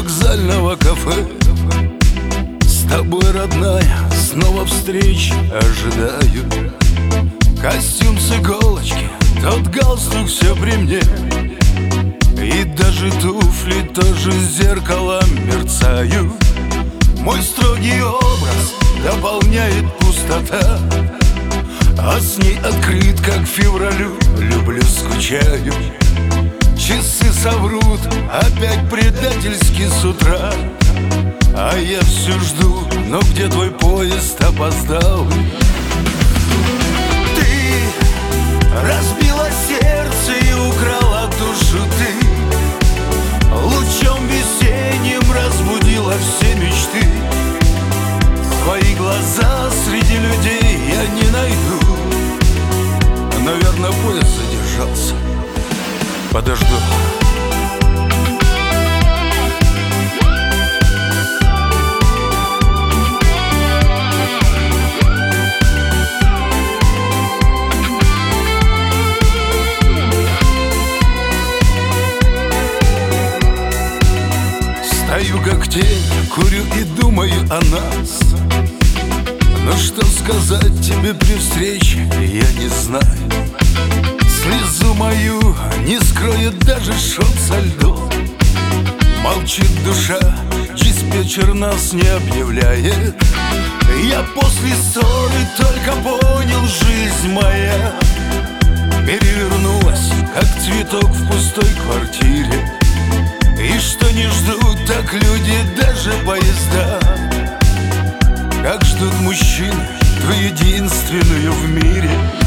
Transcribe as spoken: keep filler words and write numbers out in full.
вокзального кафе. С тобой, родная, снова встреч ожидаю. Костюм с иголочки, тот галстук все при мне. И даже туфли тоже зеркалом мерцают. Мой строгий образ дополняет пустота, а с ней открыт, как февралю, люблю, скучаю. Часы соврут опять предательски с утра, а я все жду, но где твой поезд опоздал? Ты разбила сердце и украла душу ты. Лучом весенним разбудила все мечты. Твои глаза среди людей я не найду. Наверное, поезд задержался. Подожду. Стою как тень, курю и думаю о нас. Но что сказать тебе при встрече, я не знаю. Слезу мою не скроет даже шот со льдом. Молчит душа, диспетчер нас не объявляет. Я после ссоры только понял, жизнь моя перевернулась, как цветок в пустой квартире. И что не ждут так люди, даже поезда. Как ждут мужчины, твою единственную в мире.